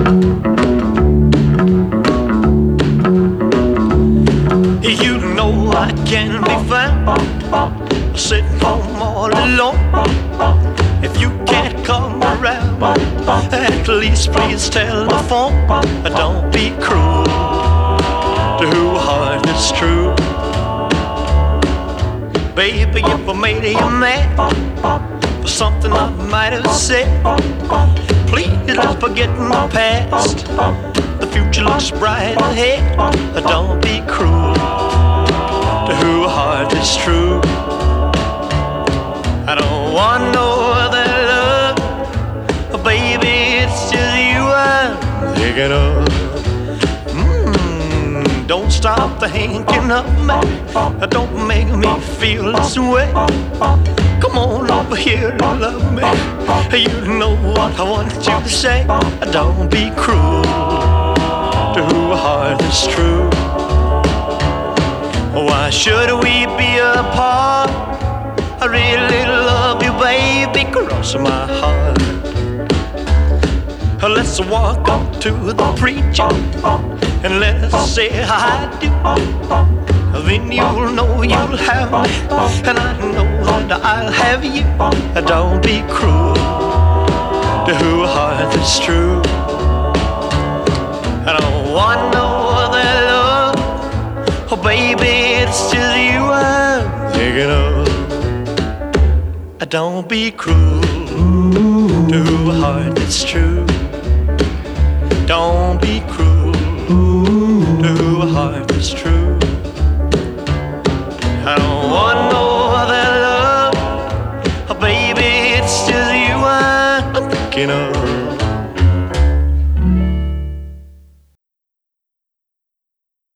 You know I can be found sitting home all alone. If you can't come around, at least please telephone. Don't be cruel to whose heart is true. Baby, if I made you mad for something I might have said, please let's forget my past. The future looks bright ahead. Don't be cruel to whose heart is true. I don't want no other love, baby, it's just you I'm thinking of. Don't stop thinking of me, don't make me feel this way. Come on over here and love me, you know what I want you to say. Don't be cruel to whose heart is true. Why should we be apart? I really love you, baby, cross my heart. Let's walk up to the preacher and let's say I do. Then you'll know you'll have me, and I know that I'll have you. Don't be cruel to whose heart is true. I don't want no other love, oh baby, it's just you I'm thinking of. Don't be cruel to a heart that's true.